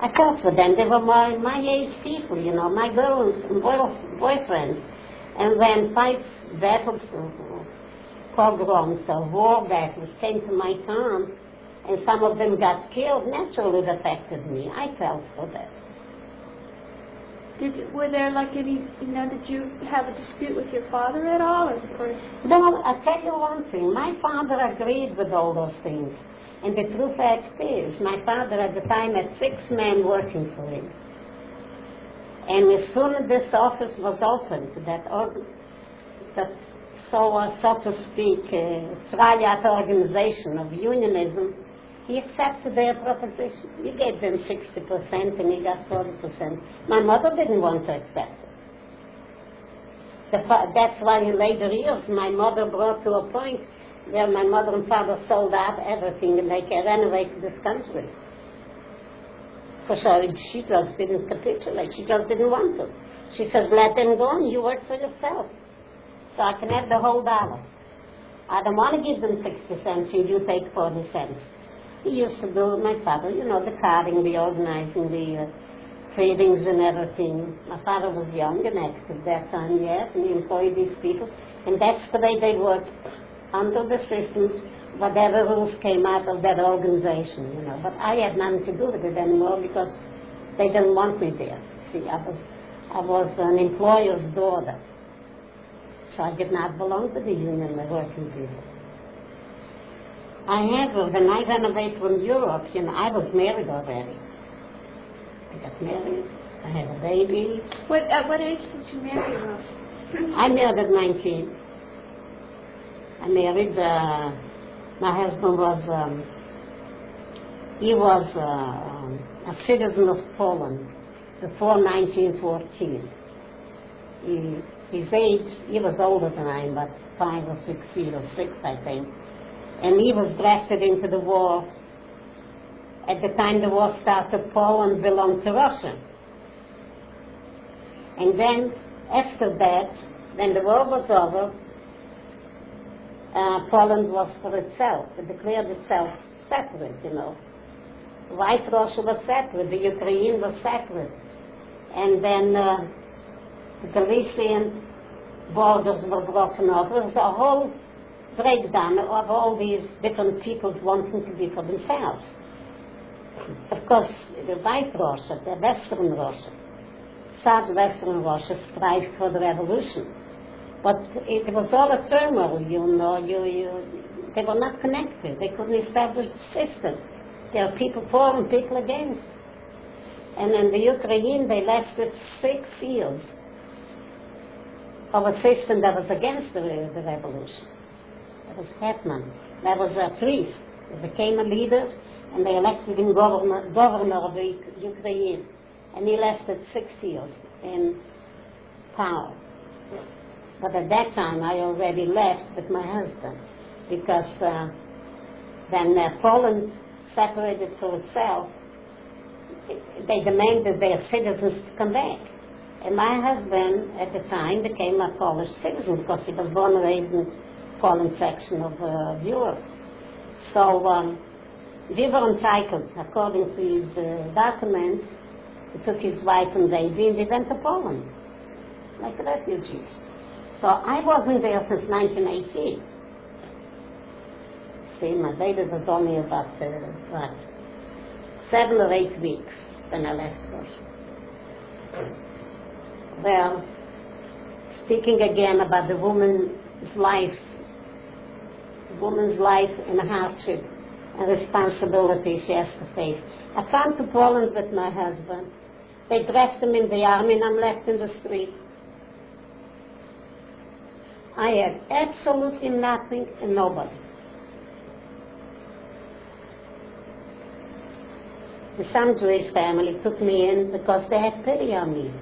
I felt for them. They were my age people, you know, my girls and boyfriends. And when 5 battles, pogroms or war battles came to my town, and some of them got killed, naturally it affected me. I felt for that. Were there like any, did you have a dispute with your father at all? No, I'll tell you one thing. My father agreed with all those things. And the true fact is, my father at the time had 6 men working for him. And as soon as this office was opened, so to speak, triad organization of unionism, he accepted their proposition. He gave them 60% and he got 40%. My mother didn't want to accept it. That's why in later years my mother brought to a point where my mother and father sold out everything and they renovated this country. For sure, she just didn't capitulate. She just didn't want to. She said, let them go and you work for yourself. So I can have the whole dollar. I don't want to give them 60 cents and you take 40 cents. He used to do, my father, the carting, the organizing, the feedings and everything. My father was young and active that time, yes, and he employed these people. And that's the way they worked under the systems, whatever rules came out of that organization, But I had nothing to do with it anymore because they didn't want me there. See, I was an employer's daughter. So I did not belong to the union of working people. However, when I ran away from Europe, I was married already. I got married. I had a baby. At what age did you marry, Rose? I married at 19. I married, my husband was, he was a citizen of Poland before 1914. His age, he was older than I am, about 5 or 6 feet, or 6, I think. And he was drafted into the war. At the time the war started, Poland belonged to Russia. And then, after that, when the war was over, Poland was for itself. It declared itself separate, White Russia was separate, the Ukraine was separate. And then the Galician borders were broken off. There was a whole breakdown of all these different peoples wanting to be for themselves. Of course, the White Russia, the Western Russia, Southwestern Russia strived for the revolution. But it was all a turmoil, they were not connected. They couldn't establish a system. There are people for and people against. And in the Ukraine, they lasted 6 years of a system that was against the revolution. That was Hetman. That was a priest. He became a leader, and they elected him governor of the Ukraine. And he lasted 6 years in power. But at that time, I already left with my husband, because when Poland separated for itself, they demanded their citizens to come back. And my husband, at the time, became a Polish citizen because he was born and raised in the Poland section of Europe. So we were entitled, according to his documents, he took his wife and baby and we went to Poland, like refugees. So I wasn't there since 1918. See, my baby was only about 7 or 8 weeks when I left Russia. Well, speaking again about the woman's life and hardship and responsibility she has to face. I come to Poland with my husband. They dressed him in the army and I'm left in the street. I had absolutely nothing and nobody. Some Jewish family took me in because they had pity on me.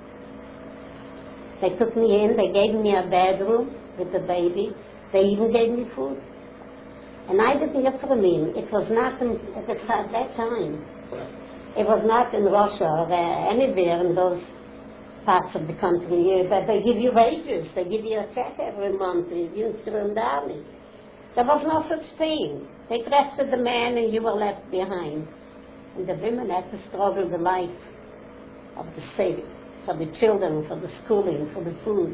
They took me in, they gave me a bedroom with the baby, they even gave me food. And I didn't get from him. It was not at that time. It was not in Russia or anywhere in those parts of the country, but they give you wages, they give you a check every month, you through in the army. There was no such thing. They drafted the man and you were left behind. And the women had to struggle the life of the city, for the children, for the schooling, for the food.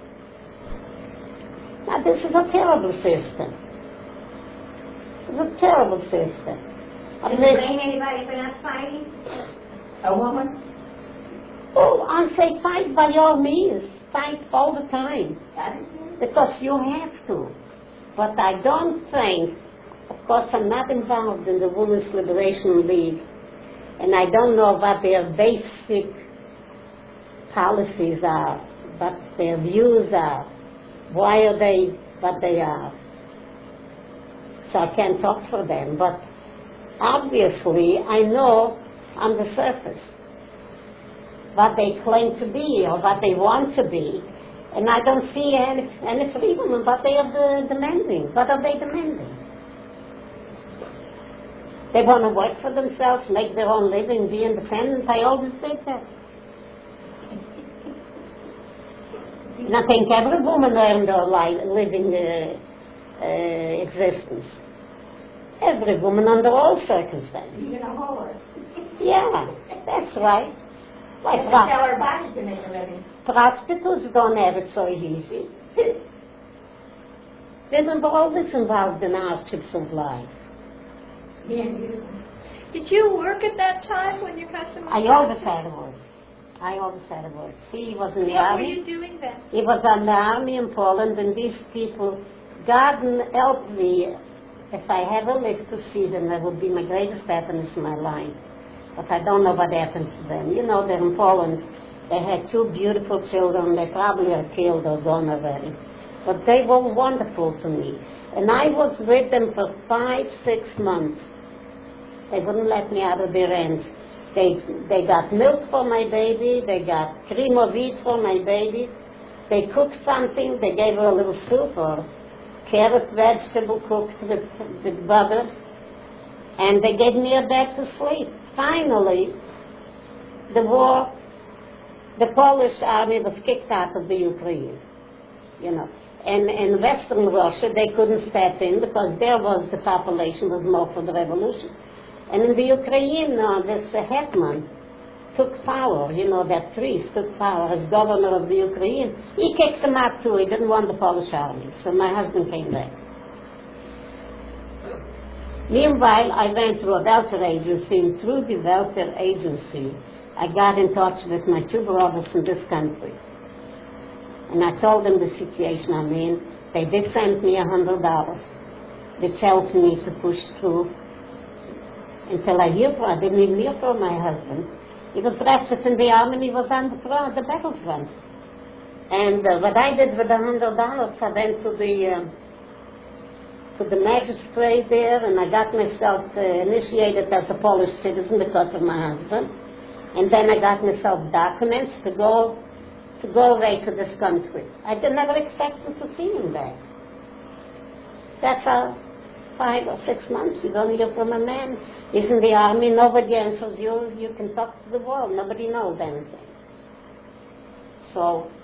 Now this is a terrible system. It's a terrible system. Did you blame anybody for not fighting? A woman? Oh, I say fight by all means. Fight all the time. Because you have to. But I don't think, of course I'm not involved in the Women's Liberation League, and I don't know what their basic policies are, what their views are, why are they what they are. So I can't talk for them, but obviously I know on the surface what they claim to be or what they want to be, and I don't see any freedom in what they are demanding. What are they demanding? They want to work for themselves, make their own living, be independent. I always think that. And I think every woman earned her living existence. Every woman under all circumstances. Even a whore. Yeah, that's right. Like They sell her body to make a living. prostitutes don't have it so easy. Women were always involved in hardships of life. Did you work at that time when your husband was I always had a work. I always had a work. See, he was in the What were army. you doing then? He was in the army in Poland, and these people, God help me, if I ever live to see them, that would be my greatest happiness in my life. But I don't know what happened to them. You know, they're in Poland. They had 2 beautiful children. They probably are killed or gone already. But they were wonderful to me. And I was with them for 5-6 months. They wouldn't let me out of their hands. They got milk for my baby. They got cream of wheat for my baby. They cooked something. They gave her a little soup or carrot vegetable cooked with butter. And they gave me a bed to sleep. Finally, the Polish army was kicked out of the Ukraine, you know. And in Western Russia, they couldn't step in because there was the population was more for the revolution. And in the Ukraine, this hetman took power, you know, that priest took power as governor of the Ukraine. He kicked him out too. He didn't want the Polish army. So my husband came back. Meanwhile, I went through a welfare agency, and through the welfare agency, I got in touch with my 2 brothers in this country. And I told them the situation I'm in. They did send me $100, which helped me to push through until I didn't even hear from my husband. He was drafted in the army and he was on the battlefront. And what I did with the $100, I went to the magistrate there, and I got myself initiated as a Polish citizen because of my husband. And then I got myself documents to go away to this country. I never expected to see him back. That's how 5 or 6 months you don't hear from a man. He's in the army, nobody answers you. You can talk to the world, nobody knows anything. So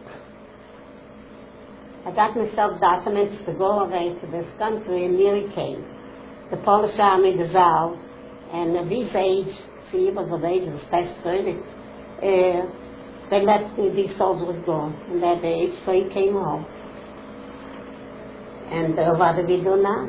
I got myself documents to go away to this country, and here he came. The Polish army dissolved, and at his age, see, he was of age, he was past 30, they let these soldiers go in that age, so he came home. And what do we do now?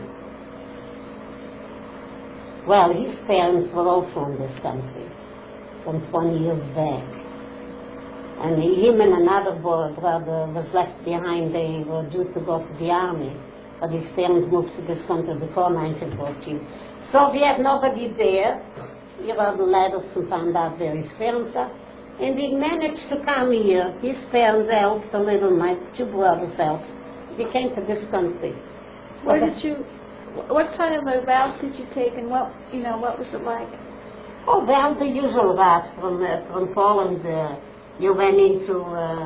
Well, his parents were also in this country, some 20 years back. And him and another brother was left behind. They were due to go to the army, but his parents moved to this country before 1914. So we had nobody there. He wrote letters and found out where his parents are. And he managed to come here. His parents helped a little, my 2 brothers helped. We came to this country. What kind of a vows did you take, and what was it like? Oh, well, the usual vows from Poland. You went into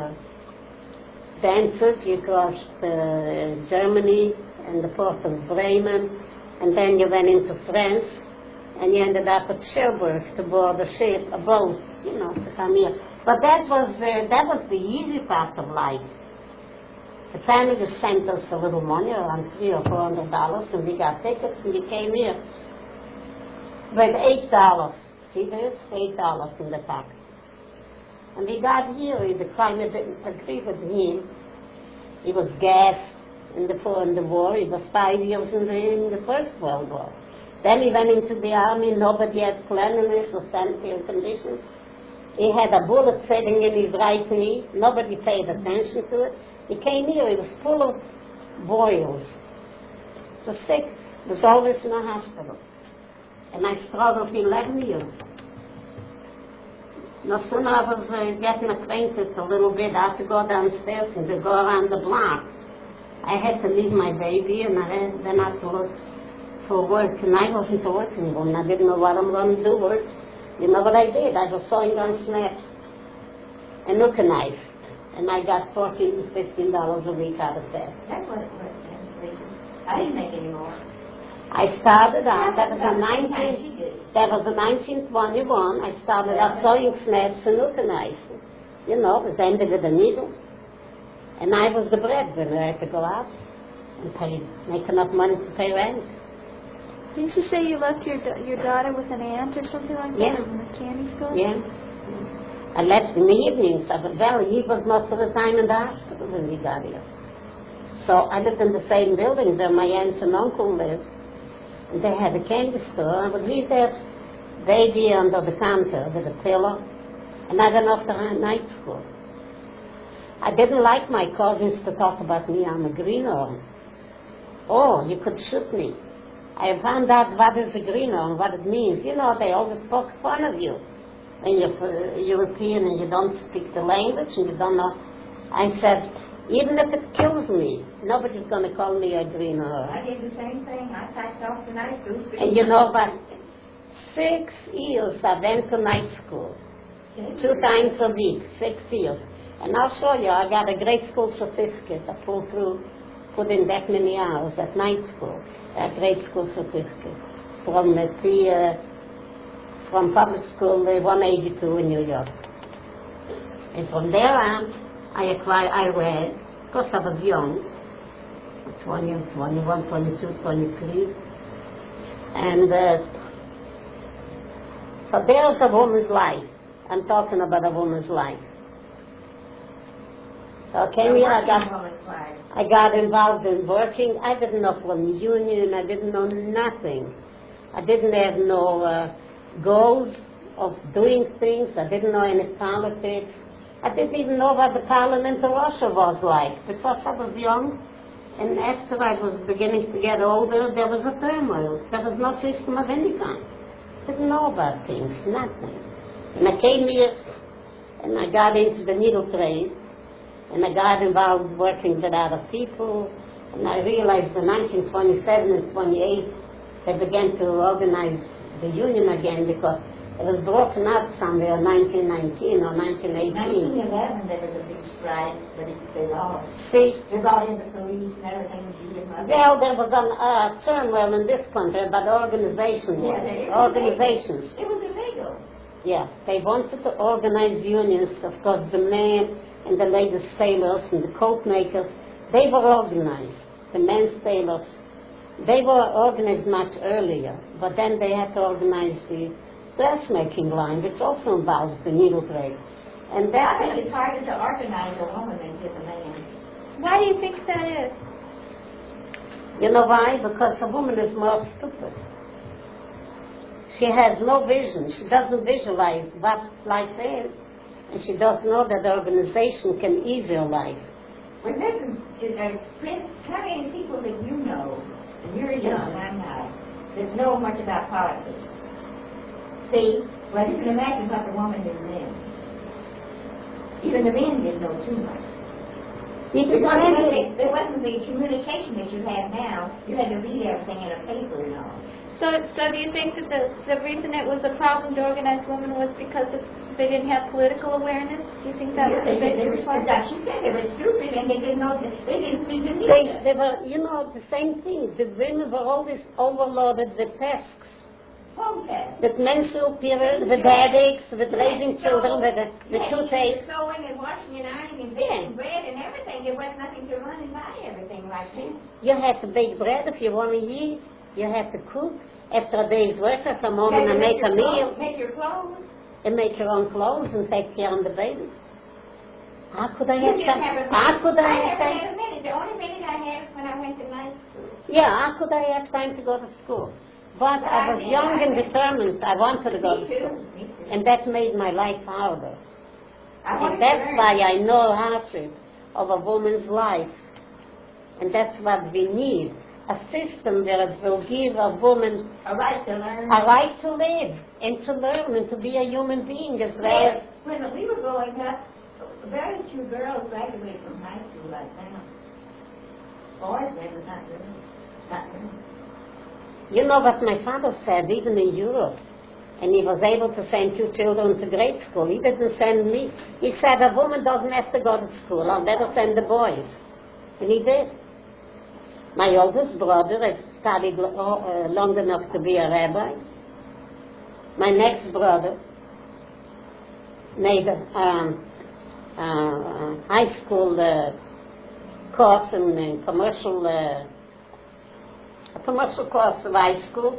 Danzig, you crossed Germany and the port of Bremen, and then you went into France, and you ended up at Cherbourg to board a boat, to come here. But that was the easy part of life. The family sent us a little money, around $300 or $400, and we got tickets, and we came here with $8. See this? $8 in the pocket. And we got here, the climate didn't agree with him. He was gassed in the war. He was 5 years in the First World War. Then he went into the army. Nobody had cleanliness or sanitary conditions. He had a bullet sitting in his right knee. Nobody paid attention to it. He came here. He was full of boils. He was sick. He was always in a hospital. And I struggled for 11 years. No sooner I was getting acquainted a little bit, I had to go downstairs and to go around the block. I had to leave my baby, and then I had to look for work, and I wasn't a working woman. I didn't know what I'm going to do with. You know what I did? I was sewing on snaps and hook a knife, and I got $14 to $15 a week out of that. That's what it was. I didn't make any more. I started out, that was in 1921, I started out sewing snaps and hook a knife. You know, it was ended with a needle. And I was the breadwinner. I had to go out and make enough money to pay rent. Didn't you say you left your daughter with an aunt or something like that in the candy store? Yeah. I left in the evenings. Well, he was most of the time in the hospital when we got here. So I lived in the same building where my aunt and uncle lived. And they had a candy store. I would leave that baby under the counter with a pillow. And I went off to night school. I didn't like my cousins to talk about me. I'm a greenhorn. Oh, you could shoot me. I found out what is a greenhorn, what it means. You know, they always poke fun of you when you're European and you don't speak the language and you don't know. I said, even if it kills me, nobody's going to call me a greenhorn. I did the same thing. I packed off to night school. And you know what? 6 years I went to night school. 2 times a week, 6 years. And I'll show you, I got a grade school certificate. I pulled through, put in that many hours at night school. A grade school certificate from from public school 182 in New York. And from there on, I read, because I was young, 20, 21, 22, 23. And so there's a woman's life. I'm talking about a woman's life. So I came here, I got involved in working. I didn't know from union, I didn't know nothing. I didn't have no goals of doing things. I didn't know any politics. I didn't even know what the parliament of Russia was like, because I was young. And after I was beginning to get older, there was a turmoil. There was no system of any kind. Didn't know about things, nothing. And I came here, and I got into the needle trade. And I got involved working with other people, and I realized in 1927 and 28, they began to organize the union again because it was broken up somewhere in 1919 or 1918. 1911 there was a big strike, but they lost. See? They brought in the police and everything. Well, there was a turmoil in this country about organizations. Organizations. It was illegal. Yeah, they wanted to organize unions, of course, the men and the ladies' tailors and the coat makers, they were organized. The men's tailors, they were organized much earlier, but then they had to organize the dressmaking line, which also involves the needle trade. And that, I think it's harder to organize a woman than it is a man. Why do you think that is? You know why? Because a woman is more stupid. She has no vision. She doesn't visualize what life is. And she doesn't know that the organization can ease your life. But listen, Prince, how many people that you know, and you're young, I'm not, that know much about politics? See, well, you can imagine what the woman is in. Even the men didn't know too much. There wasn't the communication that you have now. You had to read everything in a paper and all. So do you think that the reason it was a problem to organize women was because they didn't have political awareness? Do you think that was a big part? She said they were stupid and they didn't know, they didn't speak the news. They were, you know, the same thing. The women were always overloaded with tasks. With menstrual periods, with headaches, with raising children, with toothaches. Sewing and washing and ironing and baking bread and everything. There was nothing to run and buy everything like that. You had to bake bread if you want to eat. You had to cook. After a day's work, I come home and I make a meal. Make your clothes? And make your own clothes and take care of the baby. How could I You have didn't time? have a How could I I have never time? had a minute. The only minute I had was when I went to night school. Yeah, how could I have time to go to school? But I was young and determined. I wanted to go to school. Me too. And that made my life harder. I wanted And to that's learn. why I know hardship of a woman's life. And that's what we need. A system that will give a woman A right to learn. a right to live and to learn and to be a human being as well as... When we were growing up, very few girls graduated from high school like now. Boys, they were not really. Not really. You know what my father said, even in Europe, and he was able to send 2 children to grade school. He didn't send me. He said, a woman doesn't have to go to school. I'll better send the boys. And he did. My oldest brother has studied long enough to be a rabbi. My next brother made a high school course in commercial course of high school.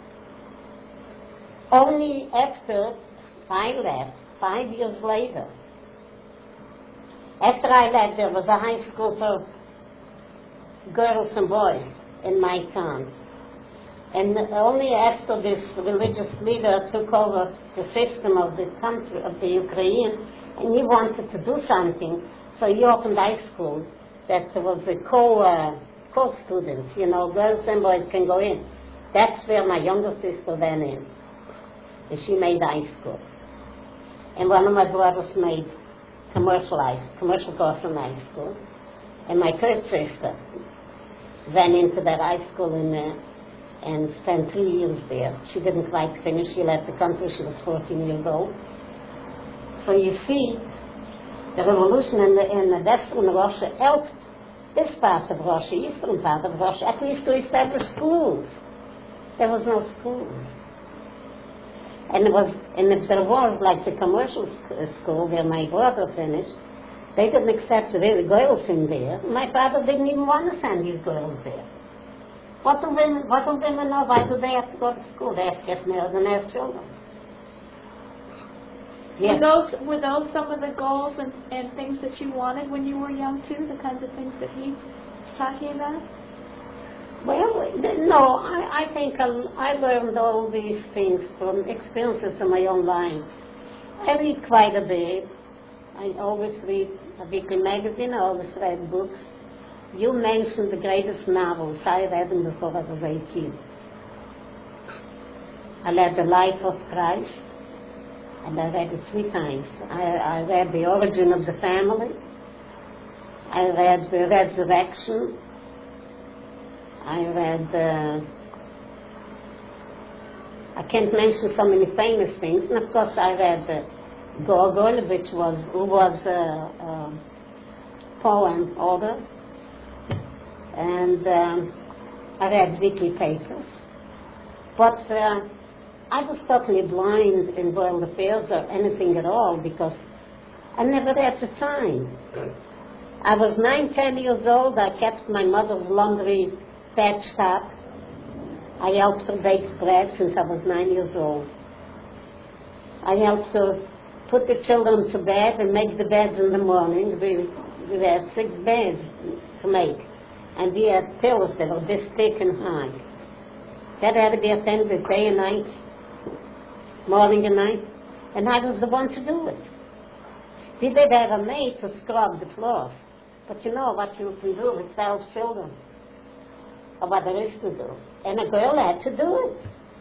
Only after I left, 5 years later, after I left, there was a high school for girls and boys in my town. And only after this religious leader took over the system of the country, of the Ukraine, and he wanted to do something, so he opened high school that there was a co-students, you know, girls and boys can go in. That's where my younger sister went in. And she made high school. And one of my brothers made commercial course in high school. And my third sister went into that high school in there and spent 3 years there. She didn't quite finish. She left the country. She was 14 years old. So you see, the revolution in the Western Russia helped this part of Russia, eastern part of Russia, at least to establish schools. There was no schools. And if there was, like the commercial school where my brother finished, they didn't accept the girls in there. My father didn't even want to send these girls there. What do women know? Why do they have to go to school? They have to get married and have children. Yes. Were those some of the goals and things that you wanted when you were young too? The kinds of things that he was talking about? Well, no, I think I learned all these things from experiences in my own life. I read quite a bit. I always read a weekly magazine. I always read books. You mentioned the greatest novels. I read them before I was 18. I read The Life of Christ, and I read it 3 times. I read The Origin of the Family. I read The Resurrection. I read, I can't mention so many famous things, and of course I read Gogol, who was a poem author, and I read weekly papers. But I was totally blind in world affairs or anything at all because I never had the time. I was 9, 10 years old. I kept my mother's laundry patched up. I helped her bake bread since I was 9 years old. I helped her put the children to bed and make the beds in the morning. We had 6 beds to make. And we had pillows that were this thick and high. That had to be attended day and night, morning and night. And I was the one to do it. We did have a maid to scrub the floors. But you know what you can do with 12 children. Or what there is to do. And a girl had to do it.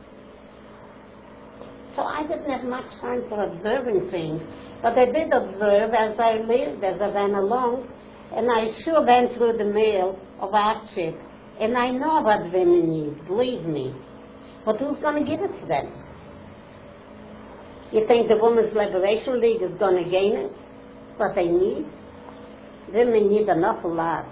So I didn't have much time for observing things. But I did observe as I lived, as I went along. And I sure went through the mail of hardship. And I know what women need, believe me. But who's going to give it to them? You think the Women's Liberation League is going to gain it? What they need? Women need an awful lot.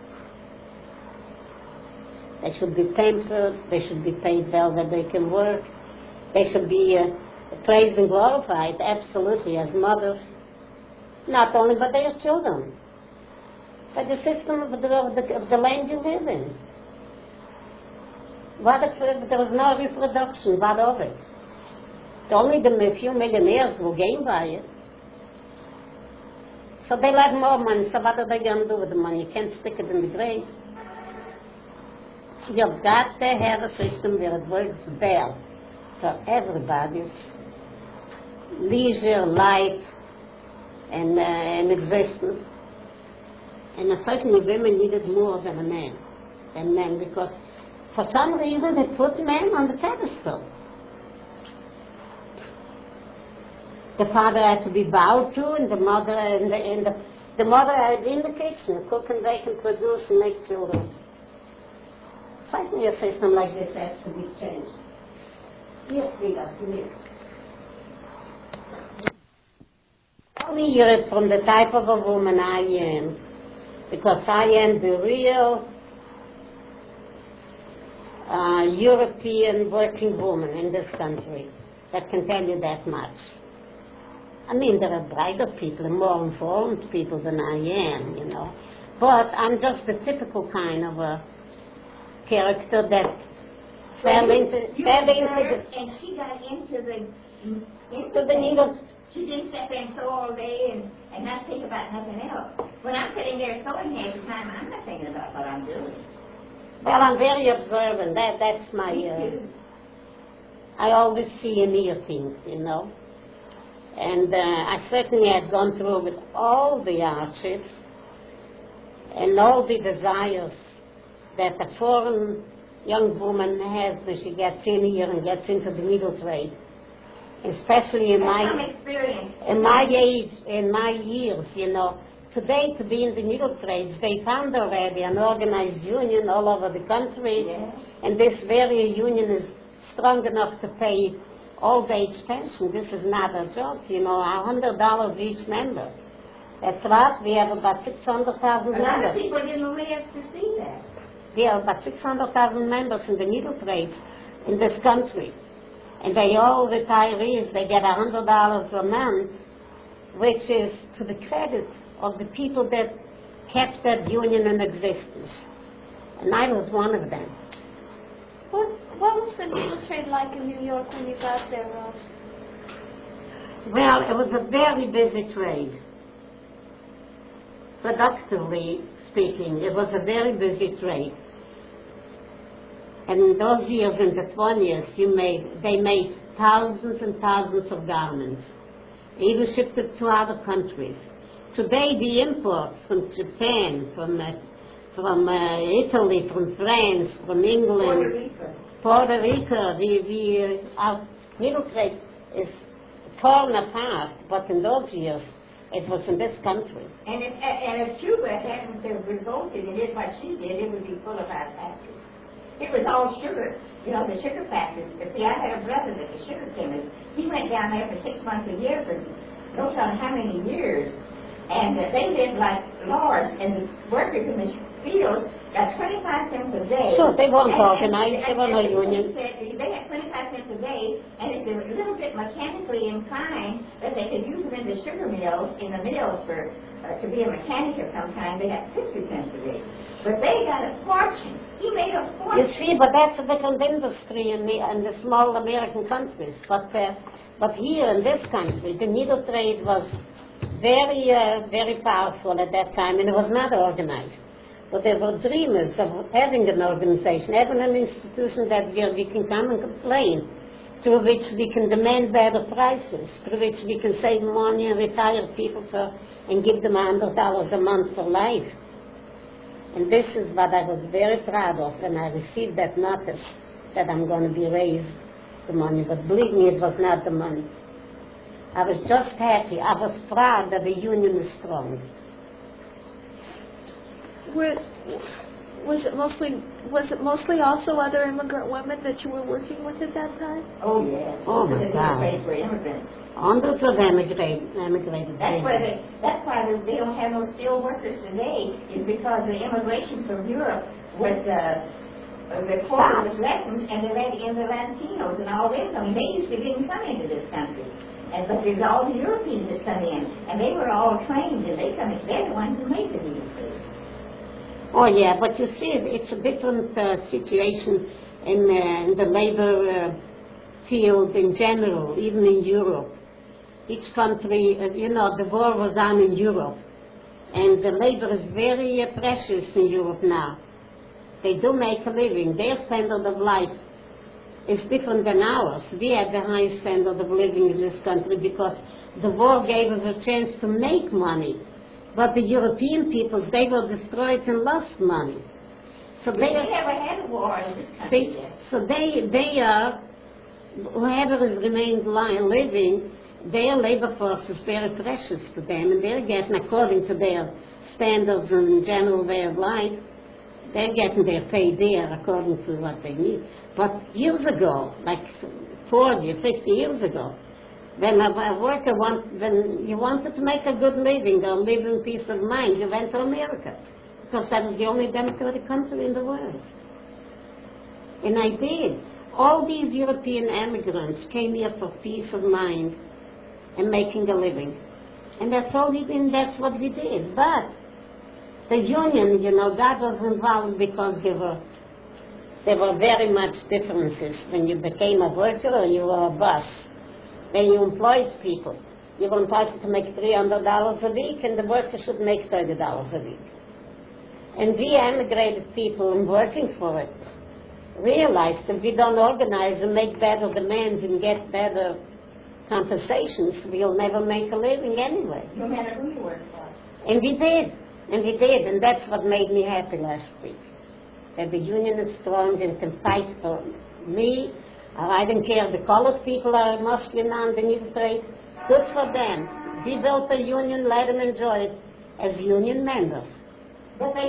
They should be pampered. They should be paid well that they can work. They should be praised and glorified, absolutely, as mothers. Not only by their children, but the system of the land you live in. What if there was no reproduction? What of it? Only the few millionaires will gain by it. So they have more money, so what are they going to do with the money? You can't stick it in the grave. You've got to have a system where it works well for everybody's leisure, life, and existence. And certainly women need it more than men, because for some reason they put men on the pedestal. The father had to be bowed to, and the mother the mother had in the kitchen, cook and bake and produce and make children. Certainly a system like this has to be changed. Yes, sweetheart, come here. Only hear it from the type of a woman I am, because I am the real European working woman in this country that can tell you that much. I mean, there are brighter people and more informed people than I am, you know. But I'm just the typical kind of a character that fell into and she got into the needle. She didn't sit there and sew all day and not think about nothing else. When I'm sitting there sewing half the time, I'm not thinking about what I'm doing. Well, I'm very observant. That's my... I always see and hear things, you know. And I certainly had gone through with all the hardships and all the desires that a foreign young woman has when she gets in here and gets into the needle trade. Especially in my age, in my years, you know. Today, to be in the needle trades, they found already an organized union all over the country, and this very union is strong enough to pay old age pension. This is not a joke, you know, $100 each member. That's right, we have about 600,000 members. A lot of people didn't live to see that. We have about 600,000 members in the needle trades in this country. And they all retirees, they get $100 a month, which is to the credit of the people that kept that union in existence. And I was one of them. What was the needle trade like in New York when you got there, Rose? Well, it was a very busy trade. Productively speaking, it was a very busy trade. And in those years, in the 20s, they made thousands and thousands of garments, even shipped it to other countries. Today, the imports from Japan, from Italy, from France, from England, Puerto Rico, our needle trade is torn apart, but in those years, it was in this country. And if Cuba hadn't revolted and did what she did, it would be full of our factories. It was all sugar, you know, the sugar factories. But see, I had a brother that's a sugar chemist. He went down there for 6 months a year for no telling how many years. And they lived like lords, and the workers in the fields got 25 cents a day. Sure, they weren't organized, they were no union. They had 25 cents a day, and if they were a little bit mechanically inclined, that they could use them in the sugar mills, for to be a mechanic of some kind, they had 50 cents a day. But they got a fortune. He made a fortune. You see, but that's a different industry in the small American countries. But here in this country, the needle trade was very, very powerful at that time, and it was not organized. But they were dreamers of having an organization, having an institution that where we can come and complain, through which we can demand better prices, through which we can save money and retire people and give them $100 a month for life. And this is what I was very proud of when I received that notice that I'm going to be raised the money. But believe me, it was not the money. I was just happy. I was proud that the union is strong. Was it mostly also other immigrant women that you were working with at that time? Oh, yes. Oh, my God. For immigrants. Hundreds of immigrated. That's why they don't have no skilled workers today, is because the immigration from Europe was the quota was lessened, and they let in the Latinos and all this. I mean, they used to didn't come into this country. But there's all the Europeans that come in, and they were all trained, and they're the ones who make the needle trade. Oh, yeah, but you see, it's a different situation in the labor field in general, even in Europe. Each country, the war was on in Europe, and the labor is very precious in Europe now. They do make a living. Their standard of life is different than ours. We have the highest standard of living in this country because the war gave us a chance to make money. But the European peoples, they were destroyed and lost money. So They never had a war in this country yet. so they are, whoever has remained living, their labor force is very precious to them, and they're getting, according to their standards and general way of life, they're getting their pay there according to what they need. But years ago, like 40, 50 years ago, when a worker when you wanted to make a good living or live in peace of mind, you went to America, because that was the only democratic country in the world. And I did. All these European immigrants came here for peace of mind and making a living. And that's all that's what we did. But the union, that was involved because there were very much differences when you became a worker or you were a boss. When you employed people, you were entitled to make $300 a week, and the worker should make $30 a week. And we emigrated people and working for it realized that if we don't organize and make better demands and get better compensations, we'll never make a living anyway. No matter who you work for. And we did. And that's what made me happy last week. That the union is strong and can fight for me. I don't care, the colored people are mostly non-United. Good for them. We built a union, let them enjoy it as union members. But they